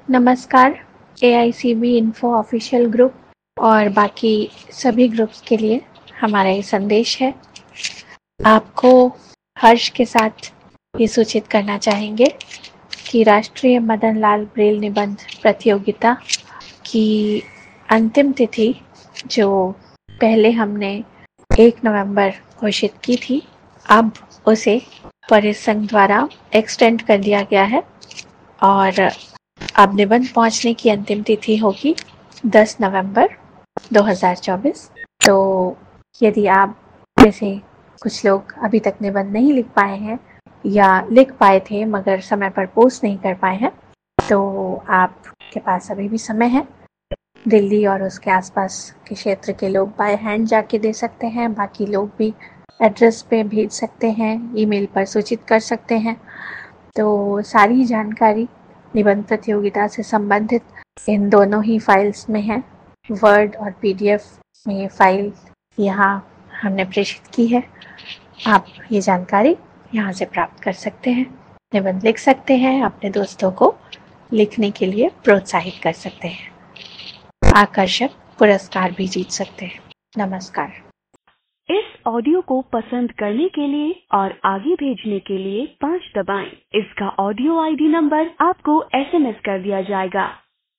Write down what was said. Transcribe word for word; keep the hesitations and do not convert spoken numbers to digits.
नमस्कार। A I C B info official group और बाकी सभी ग्रुप्स के लिए हमारा ये संदेश है। आपको हर्ष के साथ ये सूचित करना चाहेंगे कि राष्ट्रीय मदन लाल ब्रेल निबंध प्रतियोगिता की अंतिम तिथि, जो पहले हमने एक नवंबर घोषित की थी, अब उसे परिसंघ द्वारा एक्सटेंड कर दिया गया है और अब निबंध पहुंचने की अंतिम तिथि होगी दस नवंबर दो हज़ार चौबीस। तो यदि आप जैसे कुछ लोग अभी तक निबंध नहीं लिख पाए हैं या लिख पाए थे मगर समय पर पोस्ट नहीं कर पाए हैं, तो आपके पास अभी भी समय है। दिल्ली और उसके आसपास के क्षेत्र के लोग बाय हैंड जाके दे सकते हैं, बाकी लोग भी एड्रेस पे भेज सकते हैं, ईमेल पर सूचित कर सकते हैं। तो सारी जानकारी निबंध प्रतियोगिता से संबंधित इन दोनों ही फाइल्स में है। वर्ड और पी डी एफ में ये फाइल यहाँ हमने प्रेषित की है। आप ये जानकारी यहाँ से प्राप्त कर सकते हैं, निबंध लिख सकते हैं, अपने दोस्तों को लिखने के लिए प्रोत्साहित कर सकते हैं, आकर्षक पुरस्कार भी जीत सकते हैं। नमस्कार। इस ऑडियो को पसंद करने के लिए और आगे भेजने के लिए पाँच दबाएं। इसका ऑडियो आई डी नंबर आपको एस एम एस कर दिया जाएगा।